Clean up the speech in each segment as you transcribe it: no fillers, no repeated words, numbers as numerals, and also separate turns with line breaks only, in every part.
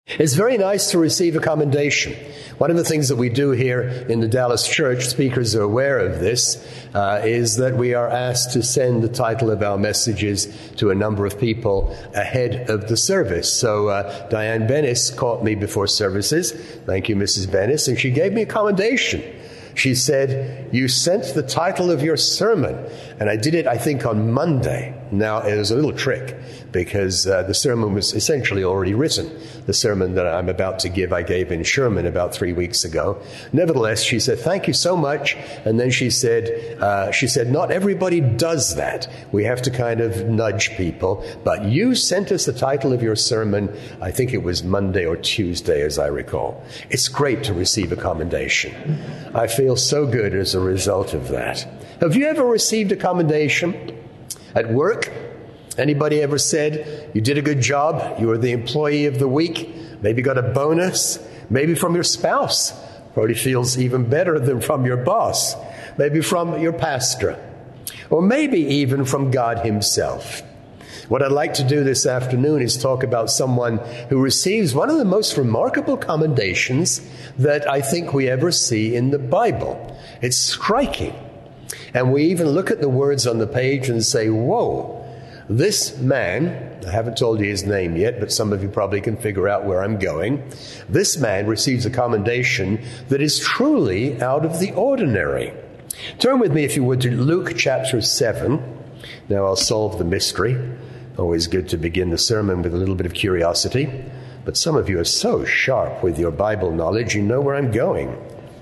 It's very nice to receive a commendation. One of the things that we do here in the Dallas church, speakers are aware of this, is that we are asked to send the title of our messages to a number of people ahead of the service. So Diane Bennis caught me before services. Thank you, Mrs. Bennis. And she gave me a commendation. She said, "You sent the title of your sermon." And I did it, I think, on Monday. Now, it was a little trick because the sermon was essentially already written. The sermon that I'm about to give, I gave in Sherman about 3 weeks ago. Nevertheless, she said, "Thank you so much." And then she said, "Not everybody does that. We have to kind of nudge people. But you sent us the title of your sermon." I think it was Monday or Tuesday, as I recall. It's great to receive a commendation. I feel so good as a result of that. Have you ever received a commendation at work? Anybody ever said, "You did a good job, you were the employee of the week"? Maybe got a bonus, maybe from your spouse. Probably feels even better than from your boss. Maybe from your pastor. Or maybe even from God himself. What I'd like to do this afternoon is talk about someone who receives one of the most remarkable commendations that I think we ever see in the Bible. It's striking. And we even look at the words on the page and say, whoa, this man, I haven't told you his name yet, but some of you probably can figure out where I'm going. This man receives a commendation that is truly out of the ordinary. Turn with me, if you would, to Luke chapter 7. Now I'll solve the mystery. Always good to begin the sermon with a little bit of curiosity. But some of you are so sharp with your Bible knowledge, you know where I'm going.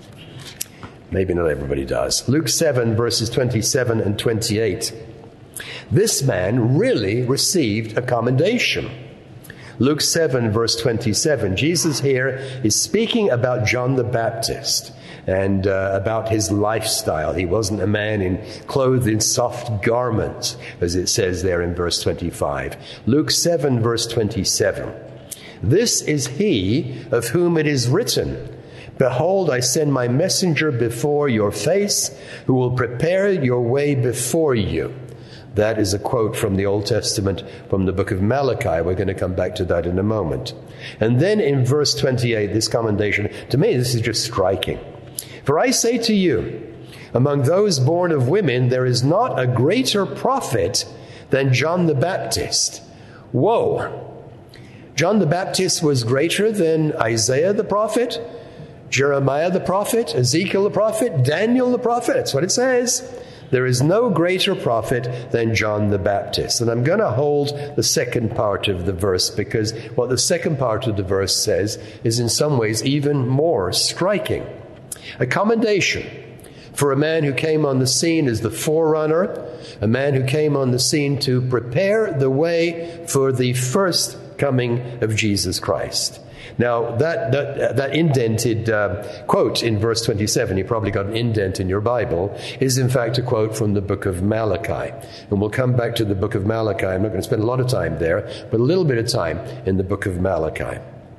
Maybe not everybody does. Luke 7, verses 27 and 28. This man really received a commendation. Luke 7, verse 27. Jesus here is speaking about John the Baptist and about his lifestyle. He wasn't a man clothed in soft garments, as it says there in verse 25. Luke 7, verse 27. This is he of whom it is written, "Behold, I send my messenger before your face, who will prepare your way before you." That is a quote from the Old Testament, from the book of Malachi. We're going to come back to that in a moment. And then in verse 28, this commendation, to me, this is just striking. "For I say to you, among those born of women, there is not a greater prophet than John the Baptist." Whoa! John the Baptist was greater than Isaiah the prophet, Jeremiah the prophet, Ezekiel the prophet, Daniel the prophet. That's what it says. There is no greater prophet than John the Baptist. And I'm going to hold the second part of the verse, because what the second part of the verse says is in some ways even more striking. A commendation for a man who came on the scene as the forerunner, a man who came on the scene to prepare the way for the first coming of Jesus Christ. Now, that indented quote in verse 27, you probably got an indent in your Bible, is in fact a quote from the book of Malachi. And we'll come back to the book of Malachi. I'm not going to spend a lot of time there, but a little bit of time in the book of Malachi.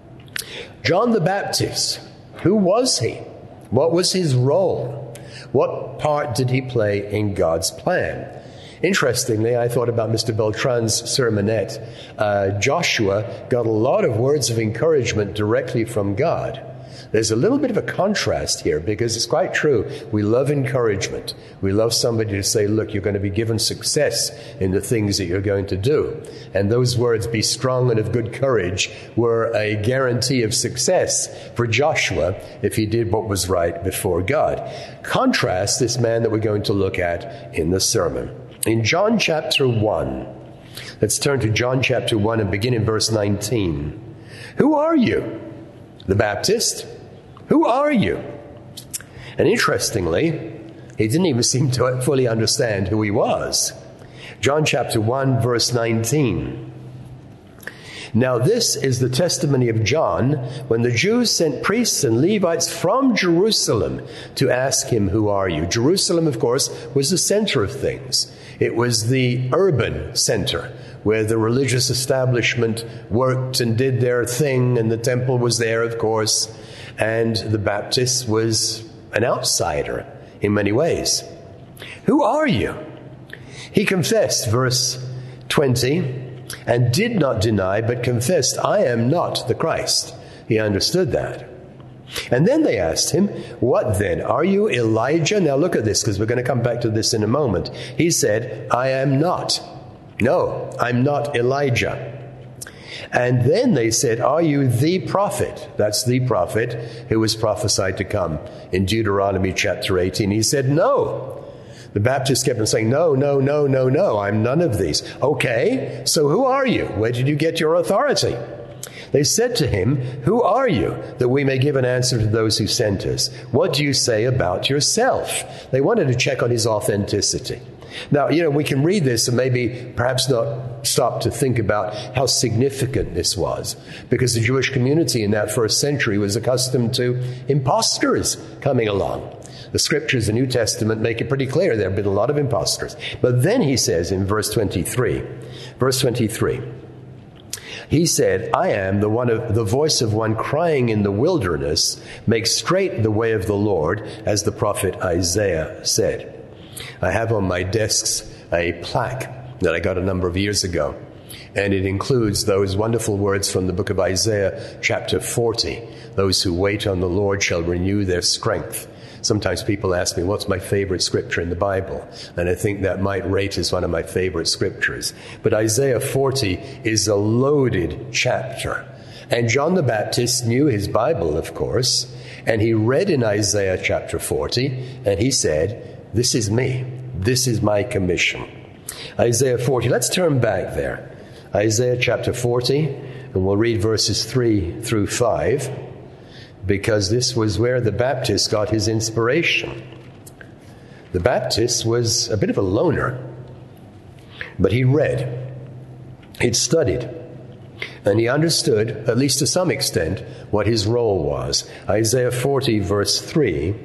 John the Baptist, who was he? What was his role? What part did he play in God's plan? Interestingly, I thought about Mr. Beltran's sermonette. Joshua got a lot of words of encouragement directly from God. There's a little bit of a contrast here, because it's quite true. We love encouragement. We love somebody to say, look, you're going to be given success in the things that you're going to do. And those words, "be strong and of good courage," were a guarantee of success for Joshua if he did what was right before God. Contrast this man that we're going to look at in the sermon. In John chapter 1, let's turn to John chapter 1 and begin in verse 19. Who are you? The Baptist? Who are you? And interestingly, he didn't even seem to fully understand who he was. John chapter 1, verse 19. Now this is the testimony of John when the Jews sent priests and Levites from Jerusalem to ask him, "Who are you?" Jerusalem, of course, was the center of things. It was the urban center where the religious establishment worked and did their thing, and the temple was there, of course, and the Baptist was an outsider in many ways. Who are you? He confessed, verse 20, and did not deny, but confessed, I am not the Christ. He understood that. And then they asked him, what then? Are you Elijah? Now look at this, because we're going to come back to this in a moment. He said, I am not. No, I'm not Elijah. And then they said, are you the prophet? That's the prophet who was prophesied to come in Deuteronomy chapter 18. He said, no. The Baptists kept on saying, no, no, no, no, no, I'm none of these. Okay, so who are you? Where did you get your authority? They said to him, who are you, that we may give an answer to those who sent us? What do you say about yourself? They wanted to check on his authenticity. Now, we can read this and maybe perhaps not stop to think about how significant this was, because the Jewish community in that first century was accustomed to imposters coming along. The scriptures, the New Testament, make it pretty clear there have been a lot of imposters. But then he says in verse 23, he said, I am the voice of one crying in the wilderness, make straight the way of the Lord, as the prophet Isaiah said. I have on my desks a plaque that I got a number of years ago, and it includes those wonderful words from the book of Isaiah, chapter 40. Those who wait on the Lord shall renew their strength. Sometimes people ask me, what's my favorite scripture in the Bible? And I think that might rate as one of my favorite scriptures. But Isaiah 40 is a loaded chapter. And John the Baptist knew his Bible, of course, and he read in Isaiah chapter 40, and he said, this is me. This is my commission. Isaiah 40. Let's turn back there. Isaiah chapter 40, and we'll read verses 3 through 5, because this was where the Baptist got his inspiration. The Baptist was a bit of a loner, but he read, he'd studied, and he understood, at least to some extent, what his role was. Isaiah 40, verse 3,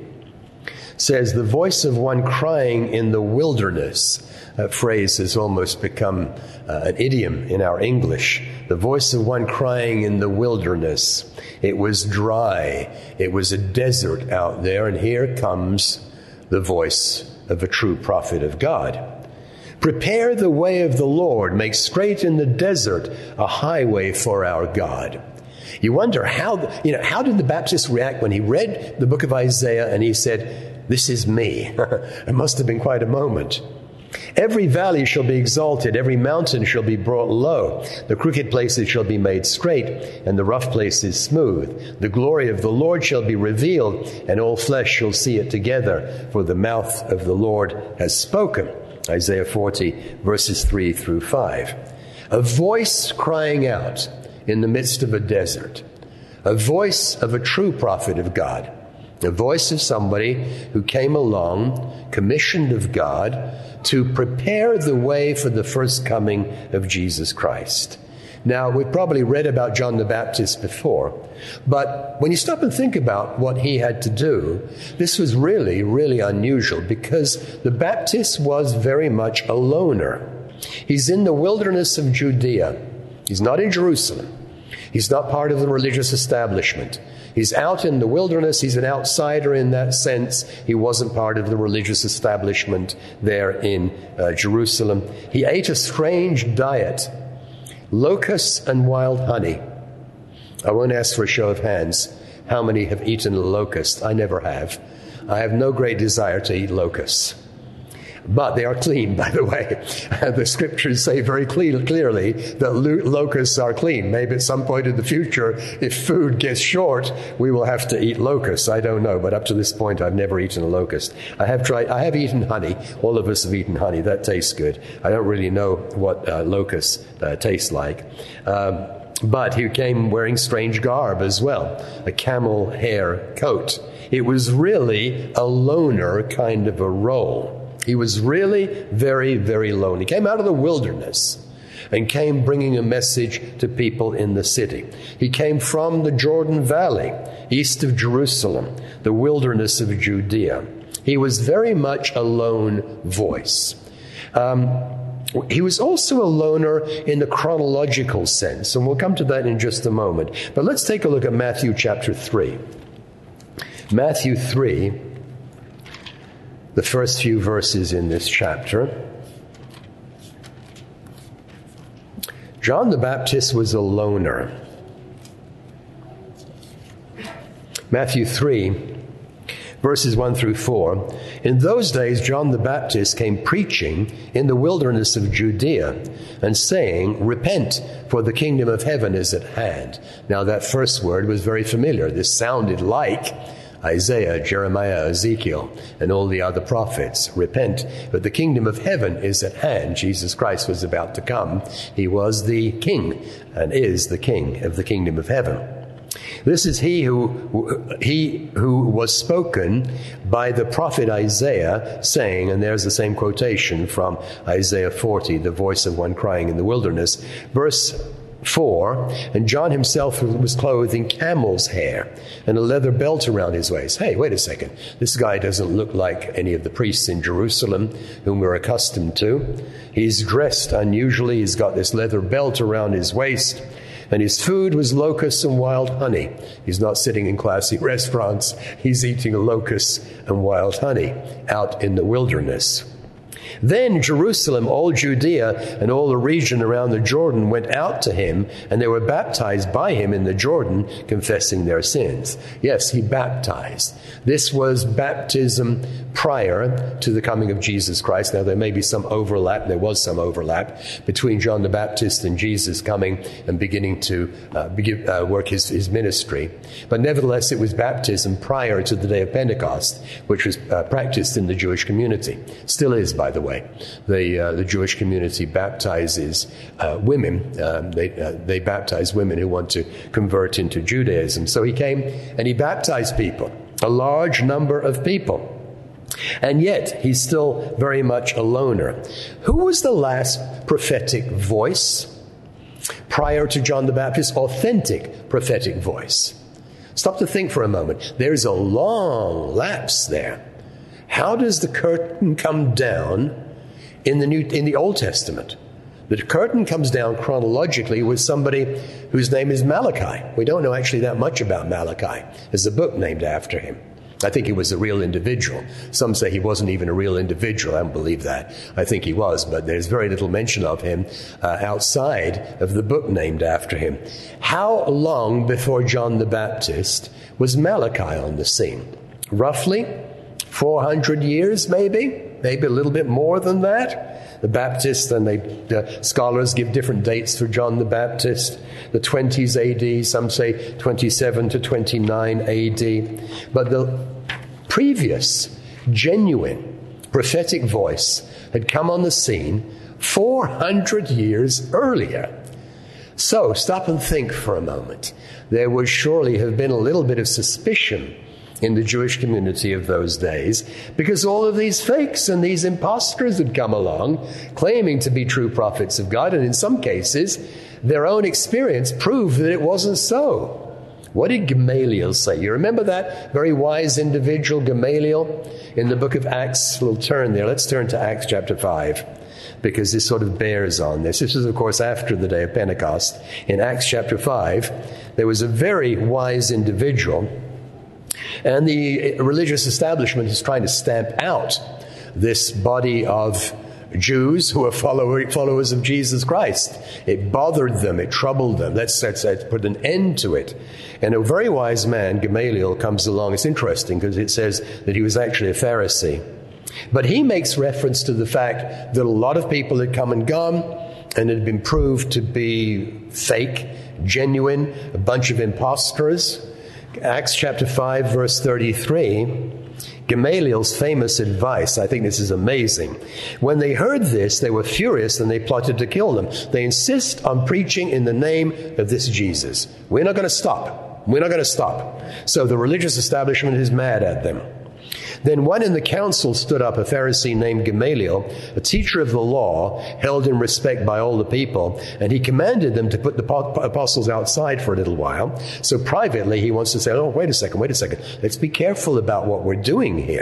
says, the voice of one crying in the wilderness. That phrase has almost become an idiom in our English. The voice of one crying in the wilderness. It was dry. It was a desert out there, and here comes the voice of a true prophet of God. Prepare the way of the Lord. Make straight in the desert a highway for our God. You wonder how did the Baptist react when he read the book of Isaiah and he said, this is me. It must have been quite a moment. Every valley shall be exalted, every mountain shall be brought low. The crooked places shall be made straight, and the rough places smooth. The glory of the Lord shall be revealed, and all flesh shall see it together, for the mouth of the Lord has spoken. Isaiah 40, verses 3 through 5. A voice crying out in the midst of a desert. A voice of a true prophet of God. The voice of somebody who came along, commissioned of God, to prepare the way for the first coming of Jesus Christ. Now, we've probably read about John the Baptist before, but when you stop and think about what he had to do, this was really, really unusual, because the Baptist was very much a loner. He's in the wilderness of Judea. He's not in Jerusalem. He's not part of the religious establishment. He's out in the wilderness. He's an outsider in that sense. He wasn't part of the religious establishment there in Jerusalem. He ate a strange diet, locusts and wild honey. I won't ask for a show of hands how many have eaten a locust. I never have. I have no great desire to eat locusts. But they are clean, by the way. The scriptures say very clearly that locusts are clean. Maybe at some point in the future, if food gets short, we will have to eat locusts. I don't know, but up to this point, I've never eaten a locust. I have eaten honey. All of us have eaten honey. That tastes good. I don't really know what locusts taste like. But he came wearing strange garb as well, a camel hair coat. It was really a loner kind of a role. He was really very, very lone. He came out of the wilderness and came bringing a message to people in the city. He came from the Jordan Valley, east of Jerusalem, the wilderness of Judea. He was very much a lone voice. He was also a loner in the chronological sense, and we'll come to that in just a moment. But let's take a look at Matthew chapter 3. Matthew 3. The first few verses in this chapter. John the Baptist was a loner. Matthew 3, verses 1 through 4. In those days, John the Baptist came preaching in the wilderness of Judea and saying, "Repent, for the kingdom of heaven is at hand." Now that first word was very familiar. This sounded like Isaiah, Jeremiah, Ezekiel, and all the other prophets. Repent, but the kingdom of heaven is at hand. Jesus Christ was about to come. He was the king and is the king of the kingdom of heaven. This is he who was spoken by the prophet Isaiah, saying, and there's the same quotation from Isaiah 40, the voice of one crying in the wilderness. Verse 4, and John himself was clothed in camel's hair and a leather belt around his waist. Hey, wait a second. This guy doesn't look like any of the priests in Jerusalem whom we're accustomed to. He's dressed unusually. He's got this leather belt around his waist. And his food was locusts and wild honey. He's not sitting in classy restaurants. He's eating locusts and wild honey out in the wilderness. Then Jerusalem, all Judea, and all the region around the Jordan went out to him, and they were baptized by him in the Jordan, confessing their sins. Yes, he baptized. This was baptism prior to the coming of Jesus Christ. Now, there may be some overlap. There was some overlap between John the Baptist and Jesus coming and beginning to work his ministry. But nevertheless, it was baptism prior to the day of Pentecost, which was practiced in the Jewish community. Still is, by the way. The Jewish community baptizes women. They baptize women who want to convert into Judaism. So he came and he baptized people, a large number of people. And yet, he's still very much a loner. Who was the last prophetic voice prior to John the Baptist? Authentic prophetic voice. Stop to think for a moment. There's a long lapse there. How does the curtain come down in the Old Testament? The curtain comes down chronologically with somebody whose name is Malachi. We don't know actually that much about Malachi. There's a book named after him. I think he was a real individual. Some say he wasn't even a real individual. I don't believe that. I think he was, but there's very little mention of him outside of the book named after him. How long before John the Baptist was Malachi on the scene? Roughly 400 years, maybe a little bit more than that. The Baptists and the scholars give different dates for John the Baptist. The 20s AD, some say 27 to 29 AD. But the previous genuine prophetic voice had come on the scene 400 years earlier. So stop and think for a moment. There would surely have been a little bit of suspicion in the Jewish community of those days, because all of these fakes and these imposters had come along claiming to be true prophets of God, and in some cases their own experience proved that it wasn't so. What did Gamaliel say? You remember that very wise individual Gamaliel in the book of Acts? We'll turn there. Let's turn to Acts chapter 5, because this sort of bears on this. This is, of course, after the day of Pentecost. In Acts chapter 5, there was a very wise individual, and the religious establishment is trying to stamp out this body of Jews who are followers of Jesus Christ. It bothered them. It troubled them. Let's put an end to it. And a very wise man, Gamaliel, comes along. It's interesting because it says that he was actually a Pharisee. But he makes reference to the fact that a lot of people had come and gone and had been proved to be fake, genuine, a bunch of imposters. Acts chapter 5, verse 33, Gamaliel's famous advice. I think this is amazing. When they heard this, they were furious and they plotted to kill them. They insist on preaching in the name of this Jesus. We're not going to stop. We're not going to stop. So the religious establishment is mad at them. Then one in the council stood up, a Pharisee named Gamaliel, a teacher of the law, held in respect by all the people, and he commanded them to put the apostles outside for a little while. So privately he wants to say, oh, wait a second, let's be careful about what we're doing here.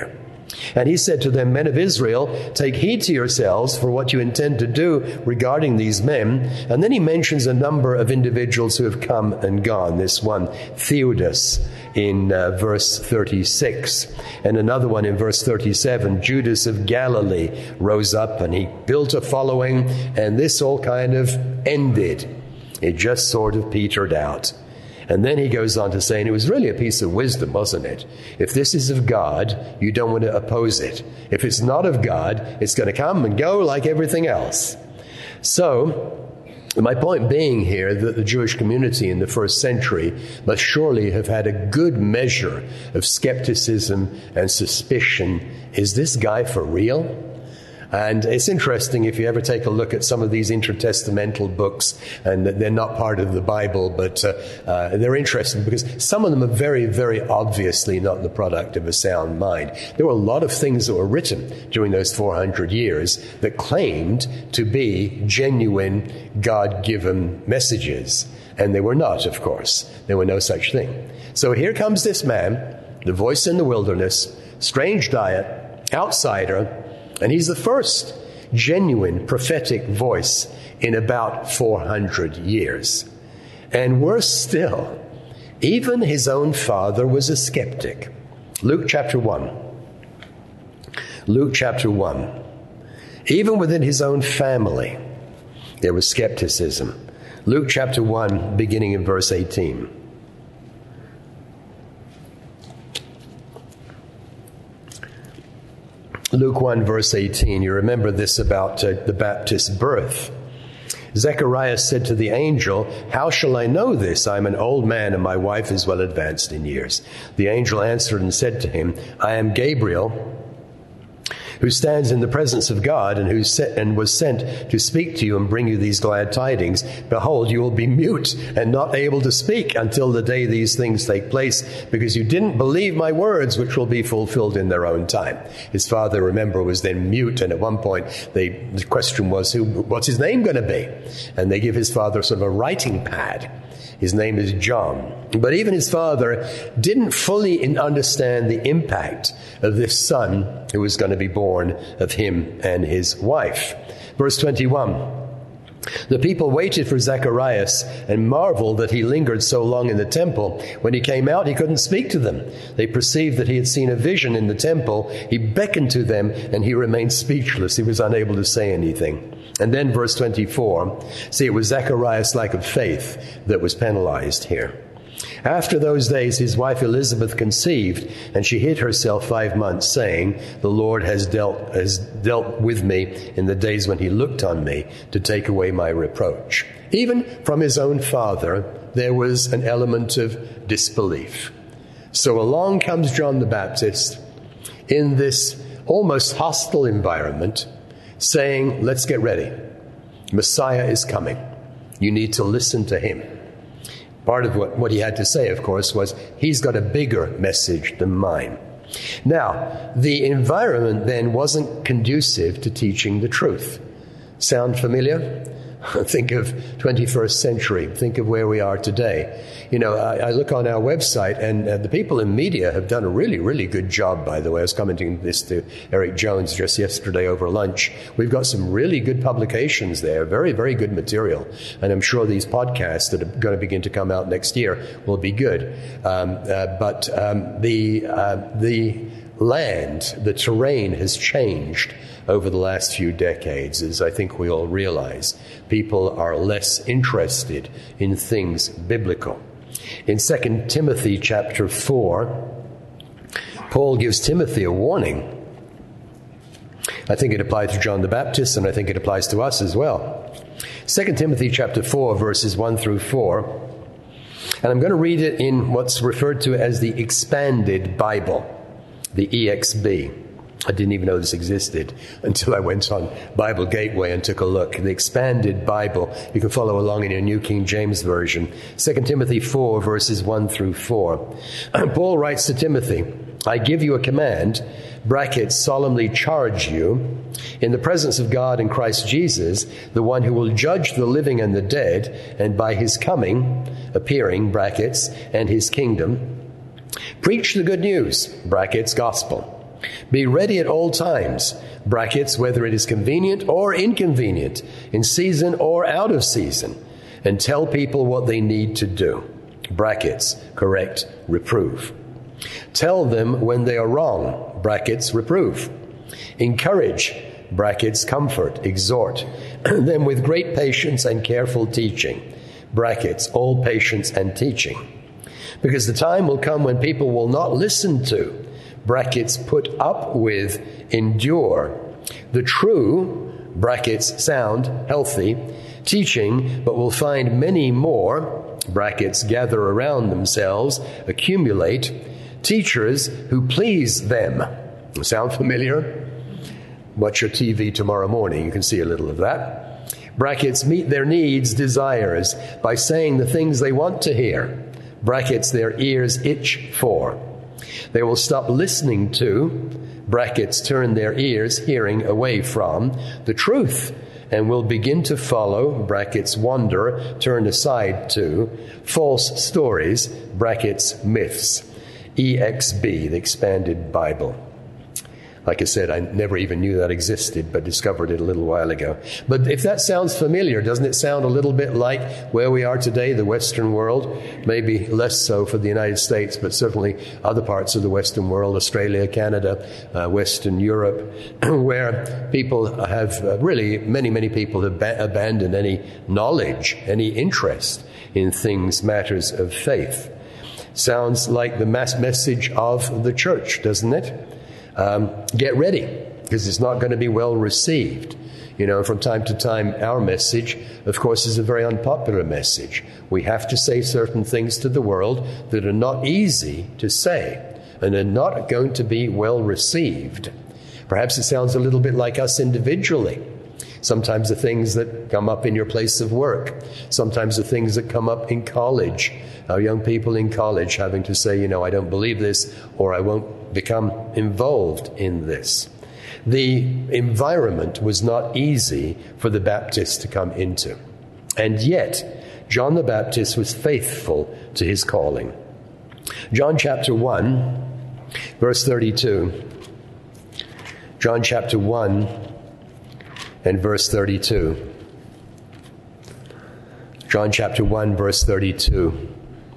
And he said to them, "Men of Israel, take heed to yourselves for what you intend to do regarding these men." And then he mentions a number of individuals who have come and gone. This one, Theudas, in verse 36. And another one in verse 37, Judas of Galilee rose up and he built a following, and this all kind of ended. It just sort of petered out. And then he goes on to say, and it was really a piece of wisdom, wasn't it? If this is of God, you don't want to oppose it. If it's not of God, it's going to come and go like everything else. So, my point being here that the Jewish community in the first century must surely have had a good measure of skepticism and suspicion. Is this guy for real? And it's interesting if you ever take a look at some of these intertestamental books, and they're not part of the Bible, but they're interesting because some of them are very, very obviously not the product of a sound mind. There were a lot of things that were written during those 400 years that claimed to be genuine God-given messages. And they were not, of course. There were no such thing. So here comes this man, the voice in the wilderness, strange diet, outsider, and he's the first genuine prophetic voice in about 400 years. And worse still, even his own father was a skeptic. Luke chapter 1. Luke chapter 1. Even within his own family, there was skepticism. Luke chapter 1, beginning in verse 18. Luke 1, verse 18, you remember this about the Baptist's birth. Zechariah said to the angel, "How shall I know this? I am an old man and my wife is well advanced in years." The angel answered and said to him, "I am Gabriel, who stands in the presence of God and was sent to speak to you and bring you these glad tidings. Behold, you will be mute and not able to speak until the day these things take place, because you didn't believe my words, which will be fulfilled in their own time." His father, remember, was then mute, and at one point the question was, what's his name going to be? And they give his father sort of a writing pad. His name is John. But even his father didn't fully understand the impact of this son who was going to be born of him and his wife. Verse 21. The people waited for Zacharias and marveled that he lingered so long in the temple. When he came out, he couldn't speak to them. They perceived that he had seen a vision in the temple. He beckoned to them and he remained speechless. He was unable to say anything. And then verse 24, see, it was Zacharias' lack of faith that was penalized here. After those days, his wife Elizabeth conceived, and she hid herself 5 months, saying, "The Lord has dealt with me in the days when he looked on me to take away my reproach." Even from his own father, there was an element of disbelief. So along comes John the Baptist in this almost hostile environment, saying, let's get ready. Messiah is coming. You need to listen to him. Part of what he had to say, of course, was he's got a bigger message than mine. Now, the environment then wasn't conducive to teaching the truth. Sound familiar? Think of 21st century. Think of where we are today. You know, I look on our website, and the people in media have done a really, really good job, by the way. I was commenting this to Eric Jones just yesterday over lunch. We've got some really good publications there, very, very good material. And I'm sure these podcasts that are going to begin to come out next year will be good. But the land, the terrain has changed over the last few decades, as I think we all realize. People are less interested in things biblical. In 2 Timothy chapter 4, Paul gives Timothy a warning. I think it applies to John the Baptist, and I think it applies to us as well. 2 Timothy chapter 4, verses 1 through 4. And I'm going to read it in what's referred to as the Expanded Bible, the EXB. I didn't even know this existed until I went on Bible Gateway and took a look. The Expanded Bible. You can follow along in your New King James Version. 2 Timothy 4, verses 1 through 4. Paul writes to Timothy, "I give you a command," brackets, solemnly charge you, in the presence of God and Christ Jesus, the one who will judge the living and the dead, and by his coming, appearing, brackets, and his kingdom, preach the good news, brackets, gospel. Be ready at all times, brackets, whether it is convenient or inconvenient, in season or out of season, and tell people what they need to do, brackets, correct, reprove. Tell them when they are wrong, brackets, reprove. Encourage, brackets, comfort, exhort them with great patience and careful teaching, brackets, all patience and teaching. Because the time will come when people will not listen to, brackets, put up with, endure, the true, brackets, sound, healthy, teaching, but will find many more, brackets, gather around themselves, accumulate, teachers who please them. Sound familiar? Watch your TV tomorrow morning. You can see a little of that. Brackets, meet their needs, desires, by saying the things they want to hear. Brackets, their ears itch for. They will stop listening to, brackets, turn their ears, hearing, away from the truth, and will begin to follow, brackets, wander, turn aside to, false stories, brackets, myths. EXB, the Expanded Bible. Like I said, I never even knew that existed, but discovered it a little while ago. But if that sounds familiar, doesn't it sound a little bit like where we are today, the Western world? Maybe less so for the United States, but certainly other parts of the Western world, Australia, Canada, Western Europe, where people have really, many people have abandoned any knowledge, any interest in things, matters of faith. Sounds like the message of the church, doesn't it? Get ready, because it's not going to be well received. You know, from time to time, our message, of course, is a very unpopular message. We have to say certain things to the world that are not easy to say and are not going to be well received. Perhaps it sounds a little bit like us individually. Sometimes the things that come up in your place of work. Sometimes the things that come up in college. Our young people in college having to say, you know, I don't believe this, or I won't become involved in this. The environment was not easy for the Baptist to come into. And yet, John the Baptist was faithful to his calling. John chapter 1, verse 32. John chapter 1 and verse 32. John chapter 1, verse 32.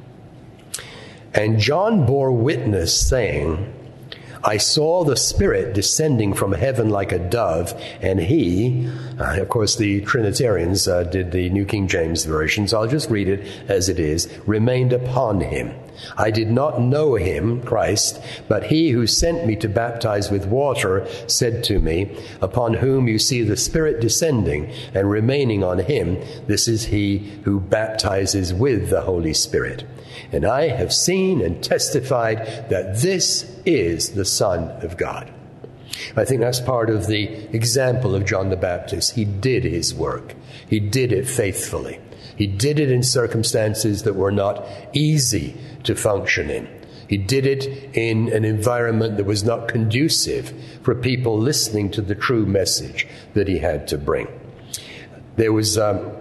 And John bore witness, saying, I saw the Spirit descending from heaven like a dove, and he, of course the Trinitarians did the New King James Version, so I'll just read it as it is, remained upon him. I did not know him, Christ, but he who sent me to baptize with water said to me, upon whom you see the Spirit descending and remaining on him, this is he who baptizes with the Holy Spirit. And I have seen and testified that this is the Son of God. I think that's part of the example of John the Baptist. He did his work. He did it faithfully. He did it in circumstances that were not easy to function in. He did it in an environment that was not conducive for people listening to the true message that he had to bring. There was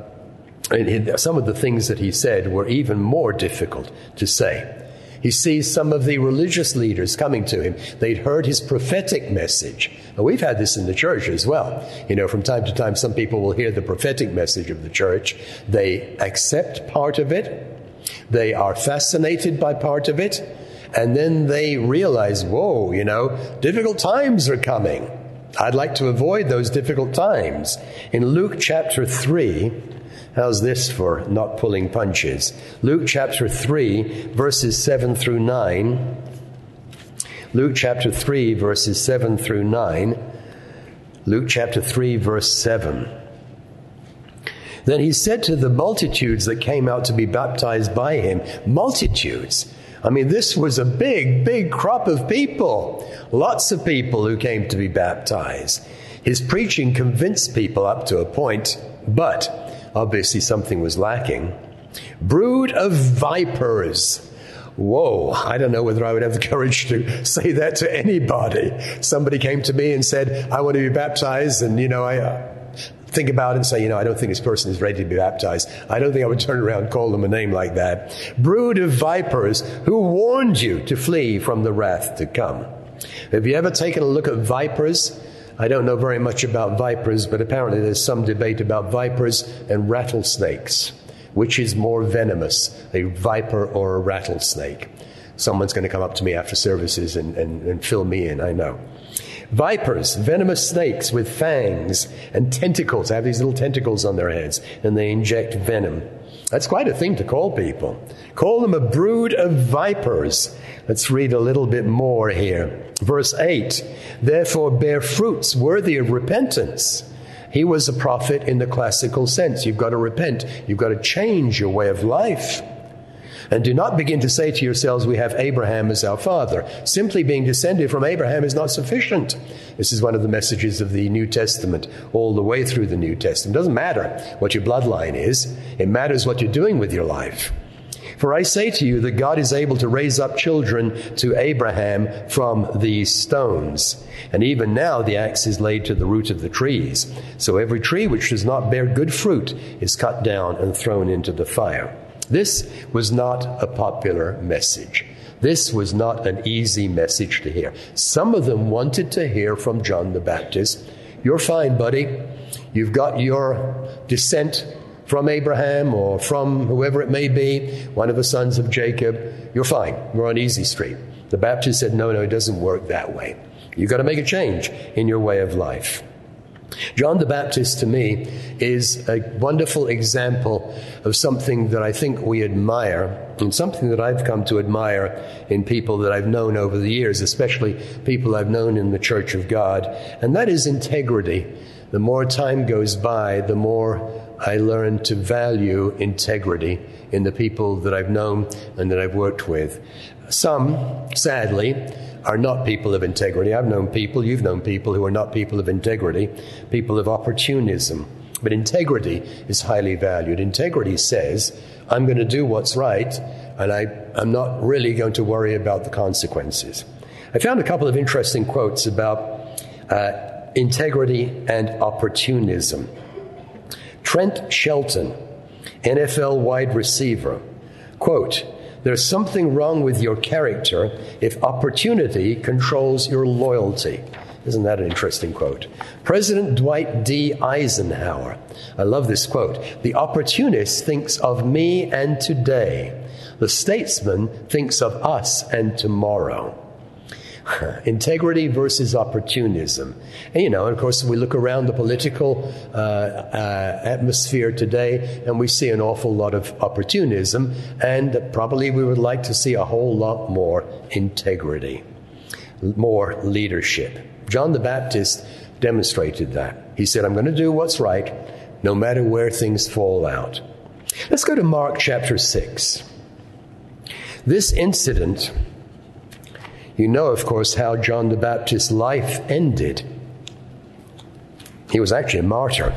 some of the things that he said were even more difficult to say. He sees some of the religious leaders coming to him. They'd heard his prophetic message. And we've had this in the church as well. You know, from time to time, some people will hear the prophetic message of the church. They accept part of it. They are fascinated by part of it. And then they realize, whoa, you know, difficult times are coming. I'd like to avoid those difficult times. In Luke chapter 3, how's this for not pulling punches? Luke chapter 3, verses 7 through 9. Luke chapter 3, verses 7 through 9. Luke chapter 3, verse 7. Then he said to the multitudes that came out to be baptized by him, multitudes. I mean, this was a big crop of people. Lots of people who came to be baptized. His preaching convinced people up to a point, but obviously something was lacking. Brood of vipers. Whoa, I don't know whether I would have the courage to say that to anybody. Somebody came to me and said, I want to be baptized, and, you know, I think about it and say, you know, I don't think this person is ready to be baptized. I don't think I would turn around and call them a name like that. Brood of vipers, who warned you to flee from the wrath to come. Have you ever taken a look at vipers? I don't know very much about vipers, but apparently there's some debate about vipers and rattlesnakes. Which is more venomous, a viper or a rattlesnake? Someone's going to come up to me after services and fill me in, I know. Vipers, venomous snakes with fangs and tentacles, have these little tentacles on their heads, and they inject venom. That's quite a thing to call people. Call them a brood of vipers. Let's read a little bit more here. Verse 8, therefore bear fruits worthy of repentance. He was a prophet in the classical sense. You've got to repent. You've got to change your way of life. And do not begin to say to yourselves, we have Abraham as our father. Simply being descended from Abraham is not sufficient. This is one of the messages of the New Testament, all the way through the New Testament. It doesn't matter what your bloodline is. It matters what you're doing with your life. For I say to you that God is able to raise up children to Abraham from these stones. And even now the axe is laid to the root of the trees. So every tree which does not bear good fruit is cut down and thrown into the fire. This was not a popular message. This was not an easy message to hear. Some of them wanted to hear from John the Baptist, you're fine, buddy. You've got your descent from Abraham or from whoever it may be, one of the sons of Jacob. You're fine. We're on easy street. The Baptist said, no, it doesn't work that way. You've got to make a change in your way of life. John the Baptist, to me, is a wonderful example of something that I think we admire, and something that I've come to admire in people that I've known over the years, especially people I've known in the Church of God, and that is integrity. The more time goes by, the more I learn to value integrity in the people that I've known and that I've worked with. Some, sadly, are not people of integrity. I've known people, you've known people who are not people of integrity, people of opportunism. But integrity is highly valued. Integrity says, I'm going to do what's right, and I'm not really going to worry about the consequences. I found a couple of interesting quotes about integrity and opportunism. Trent Shelton, NFL wide receiver, quote, there's something wrong with your character if opportunity controls your loyalty. Isn't that an interesting quote? President Dwight D. Eisenhower. I love this quote. The opportunist thinks of me and today. The statesman thinks of us and tomorrow. Integrity versus opportunism. And, of course, we look around the political atmosphere today and we see an awful lot of opportunism, and probably we would like to see a whole lot more integrity, more leadership. John the Baptist demonstrated that. He said, I'm going to do what's right, no matter where things fall out. Let's go to Mark chapter 6. This incident, you know, of course, how John the Baptist's life ended. He was actually a martyr.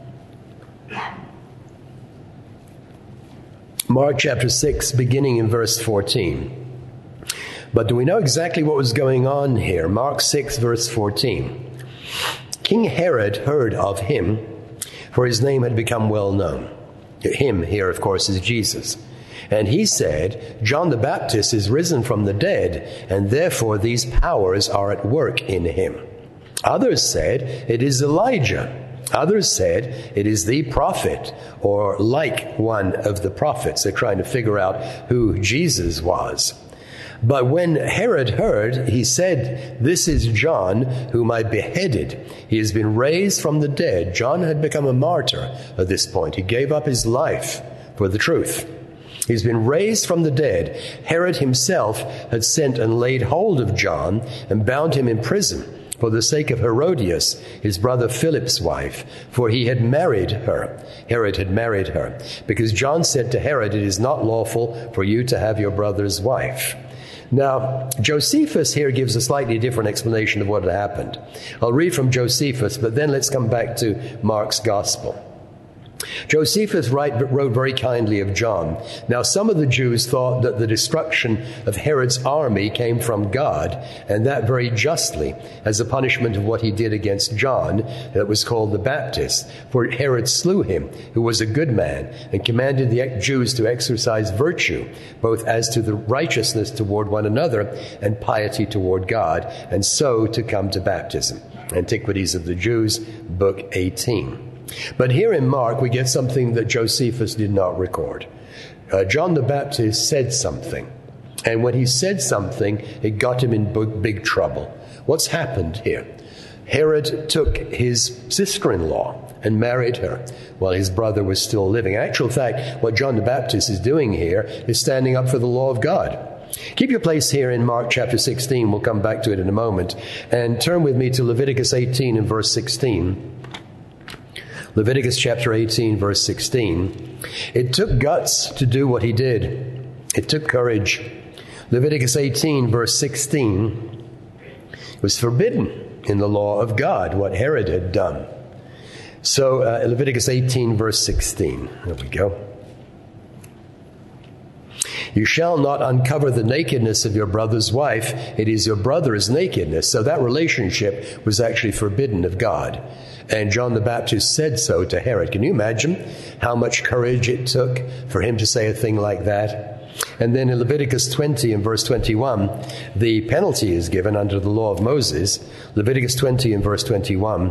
Mark chapter 6, beginning in verse 14. But do we know exactly what was going on here? Mark 6, verse 14. King Herod heard of him, for his name had become well known. Him here, of course, is Jesus. And he said, John the Baptist is risen from the dead, and therefore these powers are at work in him. Others said, it is Elijah. Others said, it is the prophet, or like one of the prophets. They're trying to figure out who Jesus was. But when Herod heard, he said, this is John, whom I beheaded. He has been raised from the dead. John had become a martyr at this point. He gave up his life for the truth. He's been raised from the dead. Herod himself had sent and laid hold of John and bound him in prison for the sake of Herodias, his brother Philip's wife, for he had married her. Herod had married her, because John said to Herod, it is not lawful for you to have your brother's wife. Now, Josephus here gives a slightly different explanation of what had happened. I'll read from Josephus, but then let's come back to Mark's gospel. Josephus wrote very kindly of John. Now, some of the Jews thought that the destruction of Herod's army came from God, and that very justly, as a punishment of what he did against John, that was called the Baptist. For Herod slew him, who was a good man, and commanded the Jews to exercise virtue, both as to the righteousness toward one another and piety toward God, and so to come to baptism. Antiquities of the Jews, Book 18. But here in Mark, we get something that Josephus did not record. John the Baptist said something. And when he said something, it got him in big trouble. What's happened here? Herod took his sister-in-law and married her while his brother was still living. In actual fact, what John the Baptist is doing here is standing up for the law of God. Keep your place here in Mark chapter 16. We'll come back to it in a moment. And turn with me to Leviticus 18 and verse 16. Leviticus chapter 18, verse 16. It took guts to do what he did. It took courage. Leviticus 18, verse 16. It was forbidden in the law of God what Herod had done. So Leviticus 18, verse 16. There we go. You shall not uncover the nakedness of your brother's wife. It is your brother's nakedness. So that relationship was actually forbidden of God. And John the Baptist said so to Herod. Can you imagine how much courage it took for him to say a thing like that? And then in Leviticus 20 and verse 21, the penalty is given under the law of Moses. Leviticus 20 and verse 21.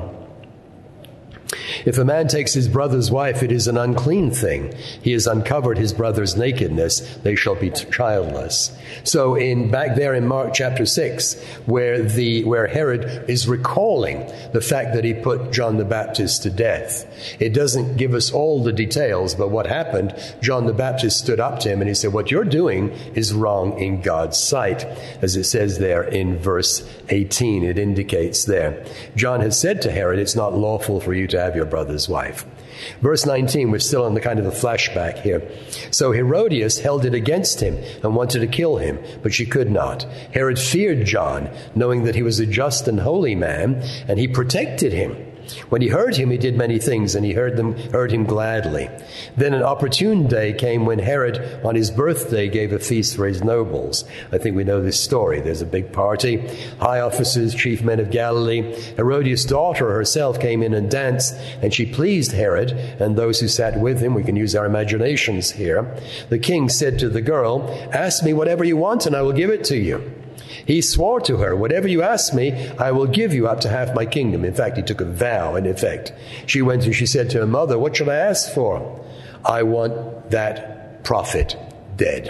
If a man takes his brother's wife, it is an unclean thing. He has uncovered his brother's nakedness. They shall be childless. So back there in Mark chapter 6, where Herod is recalling the fact that he put John the Baptist to death, it doesn't give us all the details, but what happened, John the Baptist stood up to him and he said, what you're doing is wrong in God's sight. As it says there in verse 18, it indicates there. John had said to Herod, it's not lawful for you to have your brother's wife. Verse 19, we're still on the kind of a flashback here. So Herodias held it against him and wanted to kill him, but she could not. Herod feared John, knowing that he was a just and holy man, and he protected him. When he heard him, he did many things, and he heard him gladly. Then an opportune day came when Herod, on his birthday, gave a feast for his nobles. I think we know this story. There's a big party. High officers, chief men of Galilee. Herodias' daughter herself came in and danced, and she pleased Herod and those who sat with him. We can use our imaginations here. The king said to the girl, ask me whatever you want, and I will give it to you. He swore to her, whatever you ask me, I will give you up to half my kingdom. In fact, he took a vow, in effect. She went and she said to her mother, what should I ask for? I want that prophet dead.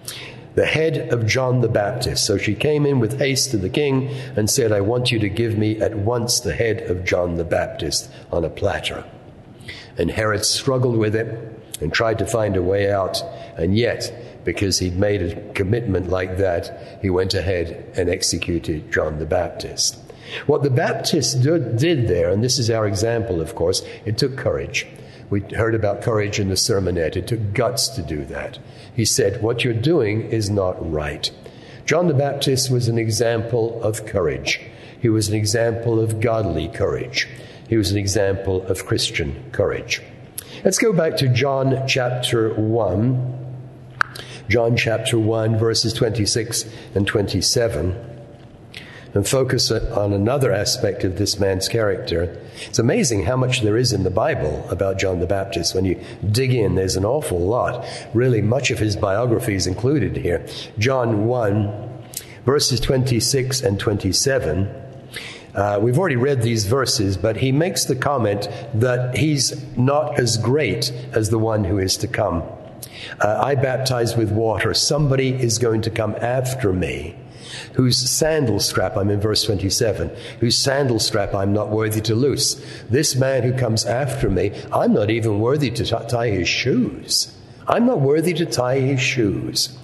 The head of John the Baptist. So she came in with haste to the king and said, I want you to give me at once the head of John the Baptist on a platter. And Herod struggled with it and tried to find a way out. And yet, because he'd made a commitment like that, he went ahead and executed John the Baptist. What the Baptist did there, and this is our example, of course, it took courage. We heard about courage in the sermonette. It took guts to do that. He said, what you're doing is not right. John the Baptist was an example of courage. He was an example of godly courage. He was an example of Christian courage. Let's go back to John chapter 1. John chapter 1, verses 26 and 27, and focus on another aspect of this man's character. It's amazing how much there is in the Bible about John the Baptist. When you dig in, there's an awful lot. Really, much of his biography is included here. John 1, verses 26 and 27. We've already read these verses, but he makes the comment that he's not as great as the one who is to come. I baptize with water. Somebody is going to come after me, whose sandal strap, I'm in verse 27, whose sandal strap I'm not worthy to loose. This man who comes after me, I'm not even worthy to tie his shoes. I'm not worthy to tie his shoes.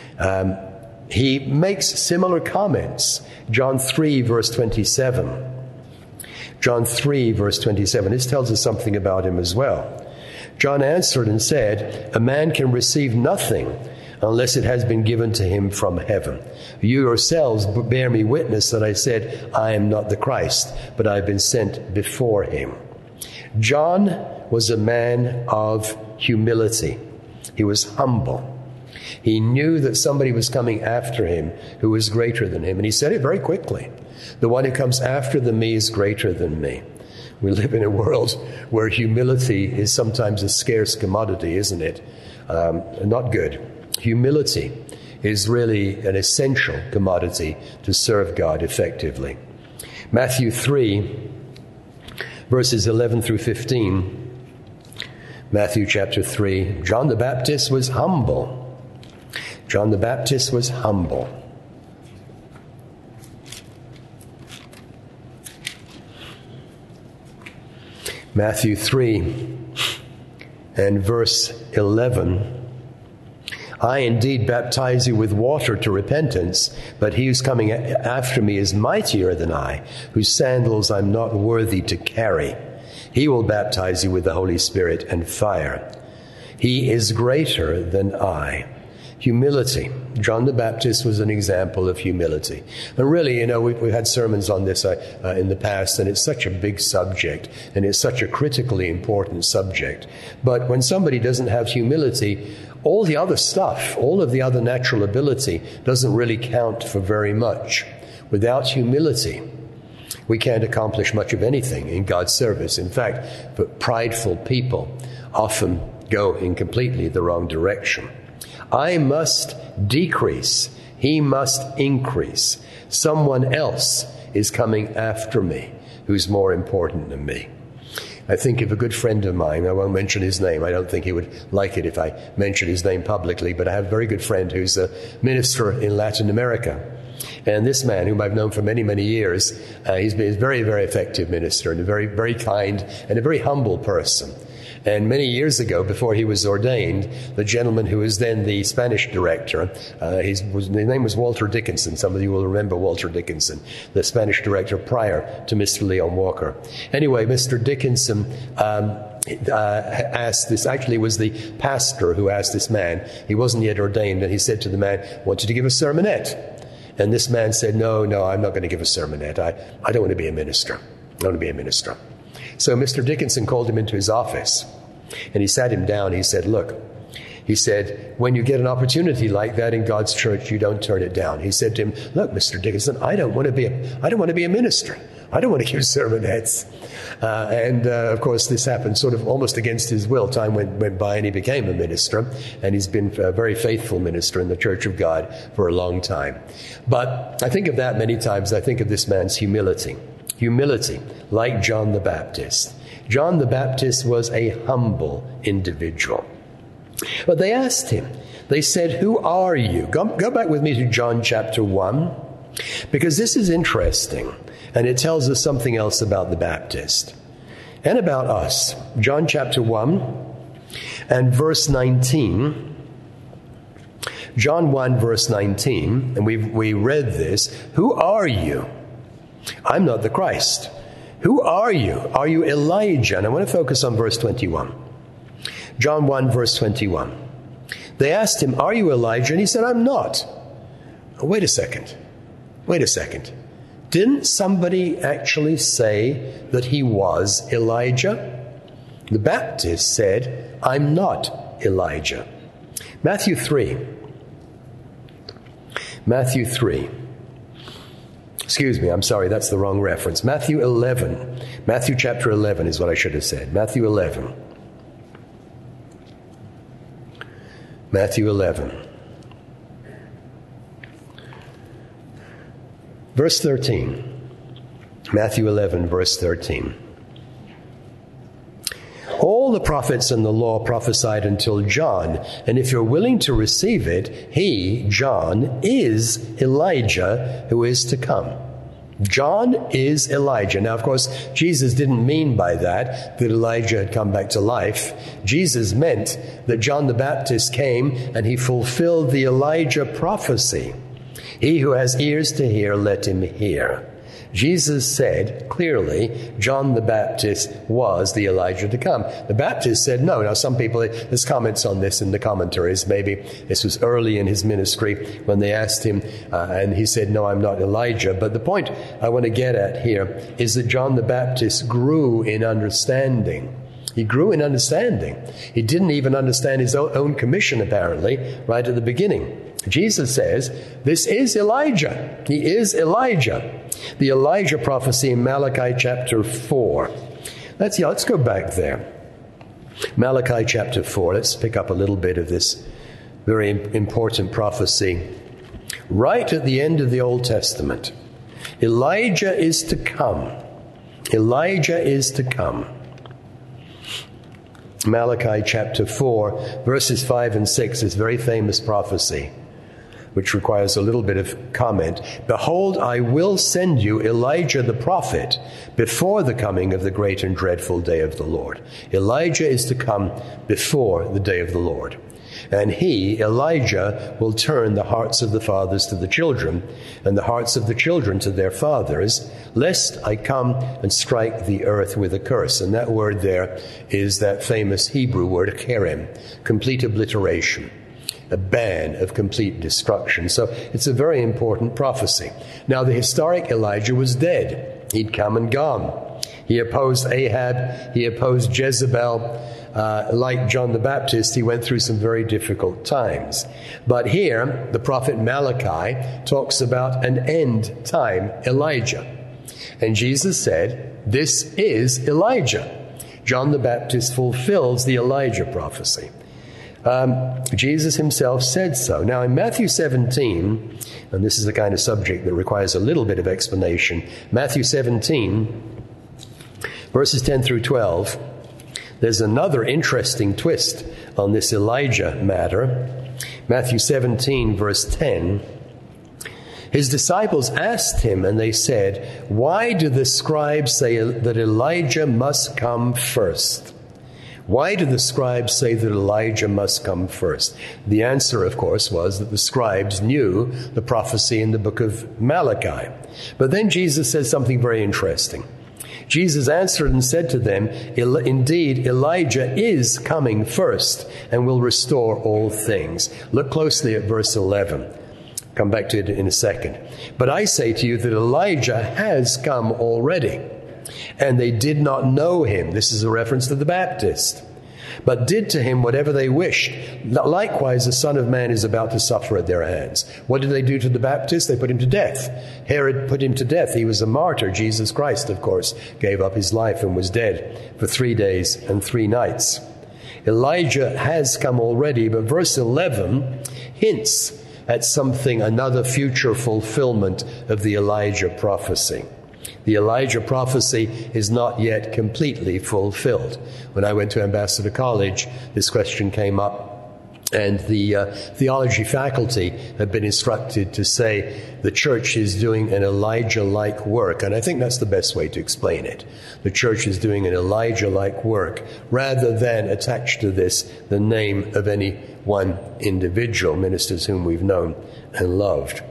He makes similar comments. John 3, verse 27. John 3, verse 27. This tells us something about him as well. John answered and said, a man can receive nothing unless it has been given to him from heaven. You yourselves bear me witness that I said, I am not the Christ, but I have been sent before him. John was a man of humility. He was humble. He knew that somebody was coming after him who was greater than him. And he said it very quickly. The one who comes after me is greater than me. We live in a world where humility is sometimes a scarce commodity, isn't it? Not good. Humility is really an essential commodity to serve God effectively. Matthew 3, verses 11 through 15. Matthew chapter 3. John the Baptist was humble. John the Baptist was humble. Matthew 3 and verse 11. I indeed baptize you with water to repentance, but he who's coming after me is mightier than I, whose sandals I'm not worthy to carry. He will baptize you with the Holy Spirit and fire. He is greater than I. Humility. John the Baptist was an example of humility. And really, we've had sermons on this in the past, and it's such a big subject, and it's such a critically important subject. But when somebody doesn't have humility, all the other stuff, all of the other natural ability doesn't really count for very much. Without humility, we can't accomplish much of anything in God's service. In fact, prideful people often go in completely the wrong direction. I must decrease. He must increase. Someone else is coming after me who's more important than me. I think of a good friend of mine. I won't mention his name. I don't think he would like it if I mention his name publicly, but I have a very good friend who's a minister in Latin America. And this man, whom I've known for many, many years, he's been a very, very effective minister and a very, very kind and a very humble person. And many years ago, before he was ordained, the gentleman who was then the Spanish director, his name was Walter Dickinson. Some of you will remember Walter Dickinson, the Spanish director prior to Mr. Leon Walker. Anyway, Mr. Dickinson asked this, actually was the pastor who asked this man. He wasn't yet ordained, and he said to the man, I want you to give a sermonette. And this man said, no, I'm not going to give a sermonette. I don't want to be a minister. I don't want to be a minister. So Mr. Dickinson called him into his office, and he sat him down. He said, look, he said, when you get an opportunity like that in God's church, you don't turn it down. He said to him, look, Mr. Dickinson, I don't want to be a minister. I don't want to give sermonettes. Of course, this happened sort of almost against his will. Time went by and he became a minister, and he's been a very faithful minister in the Church of God for a long time. But I think of that many times. I think of this man's humility. Humility, like John the Baptist. John the Baptist was a humble individual. But they asked him, they said, who are you? Go back with me to John chapter 1, because this is interesting, and it tells us something else about the Baptist and about us. John chapter 1 and verse 19. John 1 verse 19, and we read this. Who are you? I'm not the Christ. Who are you? Are you Elijah? And I want to focus on verse 21. John 1 verse 21. They asked him, are you Elijah? And he said, I'm not. Oh, wait a second. Didn't somebody actually say that he was Elijah? The Baptist said, I'm not Elijah. Matthew 3. Excuse me, I'm sorry, that's the wrong reference. Matthew 11. Matthew chapter 11 is what I should have said. Matthew 11. Matthew 11. Verse 13. Matthew 11, verse 13. All the prophets and the law prophesied until John, and if you're willing to receive it, he, John, is Elijah who is to come. John is Elijah. Now, of course, Jesus didn't mean by that Elijah had come back to life. Jesus meant that John the Baptist came and he fulfilled the Elijah prophecy. He who has ears to hear, let him hear. Jesus said clearly John the Baptist was the Elijah to come. The Baptist said no. Now some people, there's comments on this in the commentaries. Maybe this was early in his ministry when they asked him and he said, no, I'm not Elijah. But the point I want to get at here is that John the Baptist grew in understanding. He grew in understanding. He didn't even understand his own commission, apparently, right at the beginning. Jesus says, this is Elijah. He is Elijah. The Elijah prophecy in Malachi chapter 4. Let's go back there. Malachi chapter 4. Let's pick up a little bit of this very important prophecy. Right at the end of the Old Testament. Elijah is to come. Elijah is to come. Malachi chapter 4, verses 5 and 6 is a very famous prophecy, which requires a little bit of comment. Behold, I will send you Elijah the prophet before the coming of the great and dreadful day of the Lord. Elijah is to come before the day of the Lord. And he, Elijah, will turn the hearts of the fathers to the children, and the hearts of the children to their fathers, lest I come and strike the earth with a curse. And that word there is that famous Hebrew word, kerem, complete obliteration, a ban of complete destruction. So it's a very important prophecy. Now, the historic Elijah was dead. He'd come and gone. He opposed Ahab. He opposed Jezebel. Like John the Baptist, he went through some very difficult times. But here, the prophet Malachi talks about an end time Elijah. And Jesus said, this is Elijah. John the Baptist fulfills the Elijah prophecy. Jesus himself said so. Now in Matthew 17, and this is the kind of subject that requires a little bit of explanation, Matthew 17, verses 10 through 12, there's another interesting twist on this Elijah matter. Matthew 17, verse 10. His disciples asked him, and they said, why do the scribes say that Elijah must come first? Why do the scribes say that Elijah must come first? The answer, of course, was that the scribes knew the prophecy in the book of Malachi. But then Jesus says something very interesting. Jesus answered and said to them, indeed, Elijah is coming first and will restore all things. Look closely at verse 11. Come back to it in a second. But I say to you that Elijah has come already, and they did not know him. This is a reference to the Baptist. But did to him whatever they wished. Likewise, the Son of Man is about to suffer at their hands. What did they do to the Baptist? They put him to death. Herod put him to death. He was a martyr. Jesus Christ, of course, gave up his life and was dead for 3 days and 3 nights. Elijah has come already, but verse 11 hints at something, another future fulfillment of the Elijah prophecy. The Elijah prophecy is not yet completely fulfilled. When I went to Ambassador College, this question came up, and the theology faculty had been instructed to say the church is doing an Elijah-like work, and I think that's the best way to explain it. The church is doing an Elijah-like work, rather than attach to this the name of any one individual, ministers whom we've known and loved.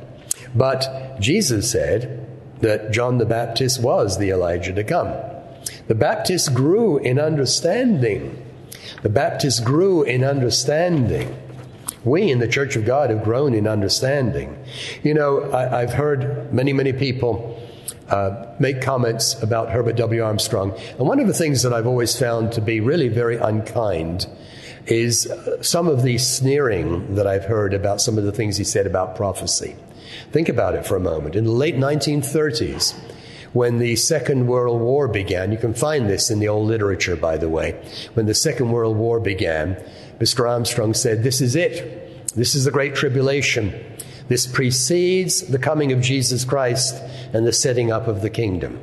But Jesus said that John the Baptist was the Elijah to come. The Baptist grew in understanding. The Baptist grew in understanding. We in the Church of God have grown in understanding. You know, I've heard many people make comments about Herbert W. Armstrong. And one of the things that I've always found to be really very unkind is some of the sneering that I've heard about some of the things he said about prophecy. Think about it for a moment. In the late 1930s, when the Second World War began, you can find this in the old literature, by the way. When the Second World War began, Mr. Armstrong said, this is it. This is the Great Tribulation. This precedes the coming of Jesus Christ and the setting up of the kingdom.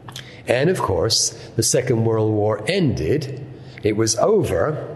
And of course, the Second World War ended. It was over,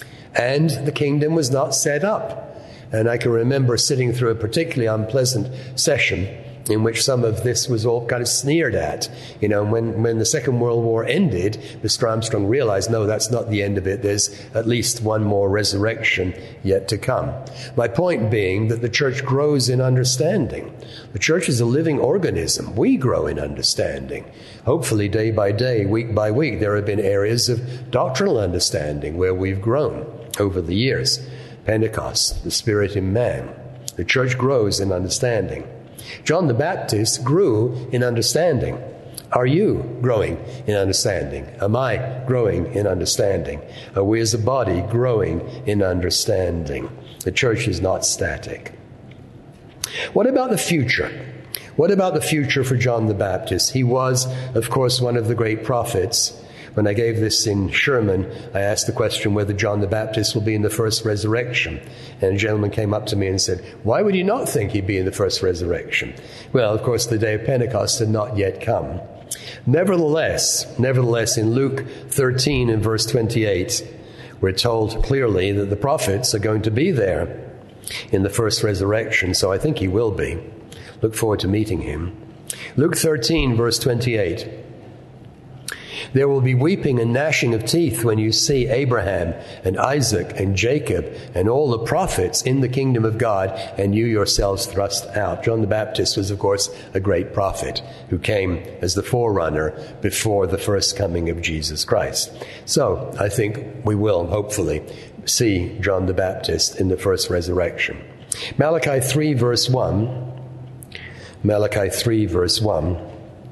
and the kingdom was not set up. And I can remember sitting through a particularly unpleasant session in which some of this was all kind of sneered at. You know, when the Second World War ended, Mr. Armstrong realized, no, that's not the end of it. There's at least one more resurrection yet to come. My point being that the church grows in understanding. The church is a living organism. We grow in understanding. Hopefully, day by day, week by week, there have been areas of doctrinal understanding where we've grown over the years. Pentecost, the Spirit in man. The church grows in understanding. John the Baptist grew in understanding. Are you growing in understanding? Am I growing in understanding? Are we as a body growing in understanding? The church is not static. What about the future? What about the future for John the Baptist? He was, of course, one of the great prophets. When I gave this in Sherman, I asked the question whether John the Baptist will be in the first resurrection. And a gentleman came up to me and said, why would you not think he'd be in the first resurrection? Well, of course, the day of Pentecost had not yet come. Nevertheless, in Luke 13 and verse 28, we're told clearly that the prophets are going to be there in the first resurrection, so I think he will be. Look forward to meeting him. Luke 13, verse 28. There will be weeping and gnashing of teeth when you see Abraham and Isaac and Jacob and all the prophets in the kingdom of God, and you yourselves thrust out. John the Baptist was, of course, a great prophet who came as the forerunner before the first coming of Jesus Christ. So I think we will, hopefully, see John the Baptist in the first resurrection. Malachi 3, verse 1. Malachi 3, verse 1.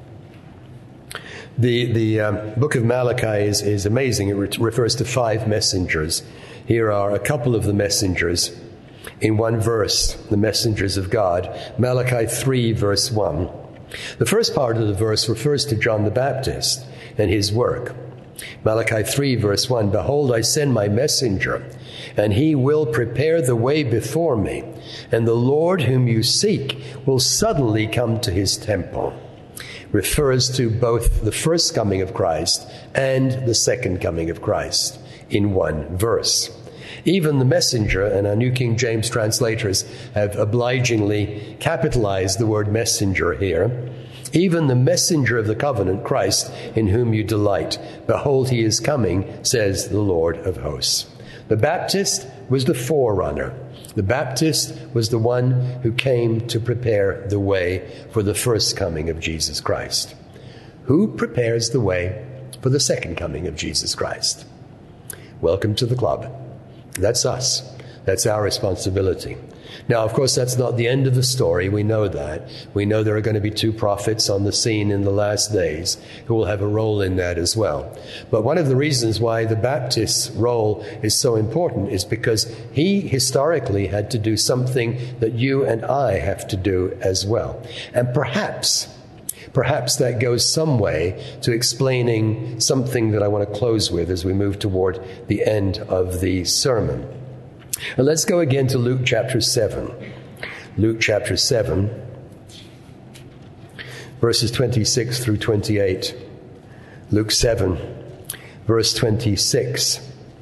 The book of Malachi is amazing. It refers to 5 messengers. Here are a couple of the messengers in one verse, the messengers of God. Malachi 3, verse 1. The first part of the verse refers to John the Baptist and his work. Malachi 3, verse 1, Behold, I send my messenger, and he will prepare the way before me, and the Lord whom you seek will suddenly come to his temple. Refers to both the first coming of Christ and the second coming of Christ in one verse. Even the messenger, and our New King James translators have obligingly capitalized the word messenger here. Even the messenger of the covenant, Christ, in whom you delight. Behold, he is coming, says the Lord of hosts. The Baptist was the forerunner. The Baptist was the one who came to prepare the way for the first coming of Jesus Christ. Who prepares the way for the second coming of Jesus Christ? Welcome to the club. That's us. That's our responsibility. Now, of course, that's not the end of the story. We know that. We know there are going to be 2 prophets on the scene in the last days who will have a role in that as well. But one of the reasons why the Baptist's role is so important is because he historically had to do something that you and I have to do as well. And perhaps that goes some way to explaining something that I want to close with as we move toward the end of the sermon. And let's go again to Luke chapter 7. Luke chapter 7, verses 26 through 28. Luke 7, verse 26.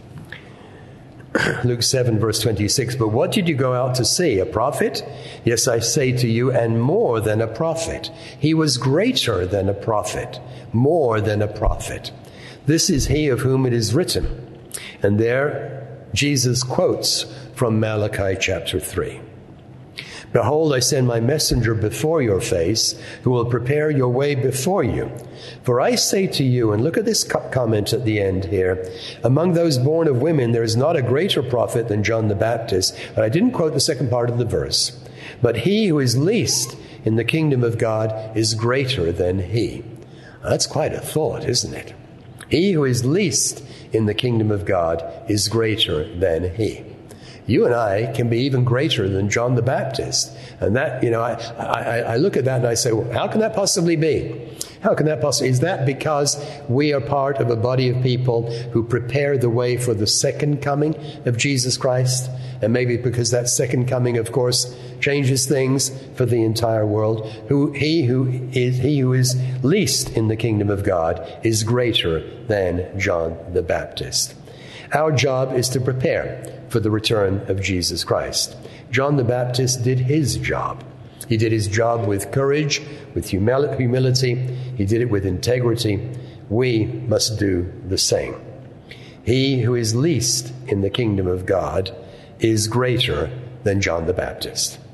Luke 7, verse 26. But what did you go out to see? A prophet? Yes, I say to you, and more than a prophet. He was greater than a prophet, more than a prophet. This is he of whom it is written. And there Jesus quotes from Malachi chapter 3. Behold, I send my messenger before your face, who will prepare your way before you. For I say to you, and look at this comment at the end here, among those born of women there is not a greater prophet than John the Baptist. And I didn't quote the second part of the verse. But he who is least in the kingdom of God is greater than he. Now, that's quite a thought, isn't it? He who is least in the kingdom of God is greater than he. You and I can be even greater than John the Baptist. And that, I look at that and I say, well, how can that possibly be? How can that possibly? Is that because we are part of a body of people who prepare the way for the second coming of Jesus Christ? And maybe because that second coming, of course, changes things for the entire world. He who is least in the kingdom of God is greater than John the Baptist. Our job is to prepare for the return of Jesus Christ. John the Baptist did his job. He did his job with courage, with humility. He did it with integrity. We must do the same. He who is least in the kingdom of God is greater than John the Baptist.